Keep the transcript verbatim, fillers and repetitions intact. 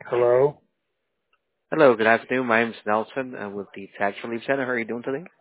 Hello. Hello, good afternoon. My name is Nelson. I'm with the Tax Relief Center. How are you doing today?